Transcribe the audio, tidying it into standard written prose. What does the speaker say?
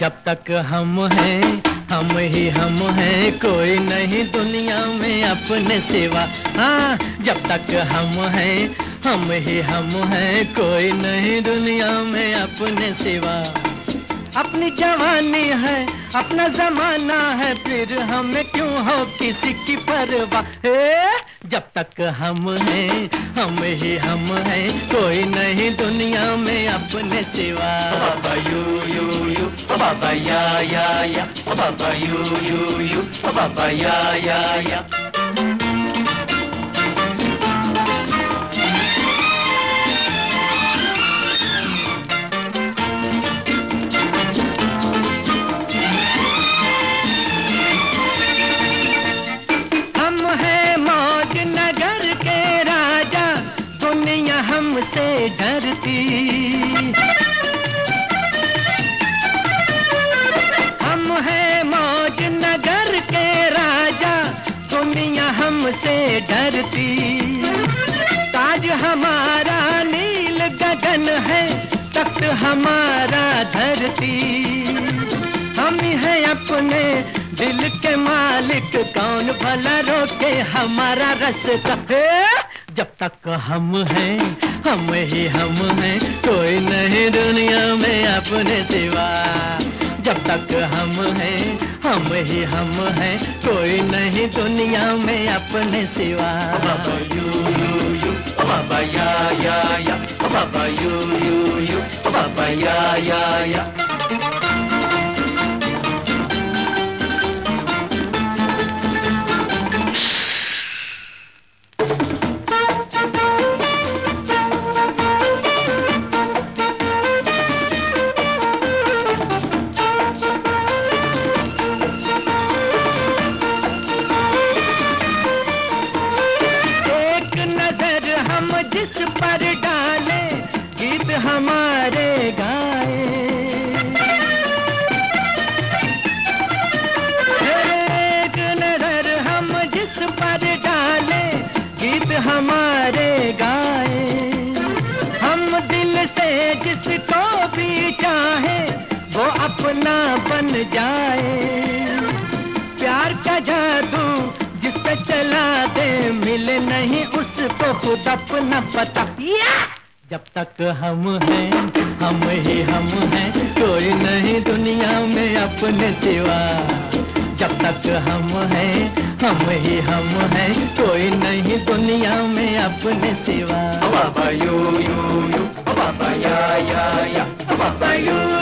जब तक हम हैं हम ही हम हैं, कोई नहीं दुनिया में अपने सिवा। हाँ, जब तक हम हैं हम ही हम हैं, कोई नहीं दुनिया में अपने सिवा। अपनी जवानी है अपना जमाना है, फिर हमें क्यों हो किसी की परवाह। जब तक हम हैं हम ही हम हैं, कोई नहीं दुनिया में अपने सिवा। बाबा यू यू यू, बाबा या, बाबा यू यू यू, बाबा या। हमसे डरती, हम हैं मौज नगर के राजा, दुनिया हमसे डरती। ताज हमारा नील गगन है, तख्त हमारा धरती। हम ही हैं अपने दिल के मालिक, कौन भला रोके हमारा रास्ता। जब तक हम हैं हम ही हम हैं, कोई नहीं दुनिया में अपने सिवा। जब तक हम हैं हम ही हम हैं, कोई नहीं दुनिया में अपने सिवा। बाबा यू यू यू, बाबा या, बाबा यू यू यू, बाबा या। जिस पर डाले गीत हमारे गाए, एक नजर हम जिस पर डाले गीत हमारे गाए। हम दिल से जिसको भी चाहे वो अपना बन जाए। प्यार का जादू जिस पे चला दे, मिले नहीं उसको खुद अपना पता। जब तक हम हैं हम ही हम हैं, कोई नहीं दुनिया में अपने सिवा। जब तक हम हैं हम ही हम हैं, कोई नहीं दुनिया में अपने सिवा। बाबा यू यू यू, बाबा या, बाबा यू